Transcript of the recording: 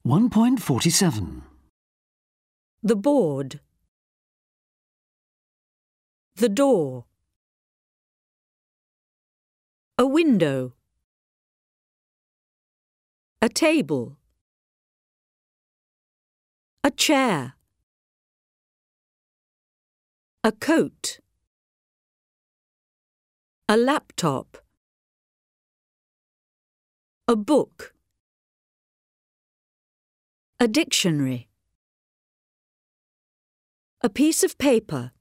1.47. The board. The door. A window. A table. A chair. A coat. A laptop. A book. A dictionary. A piece of paper.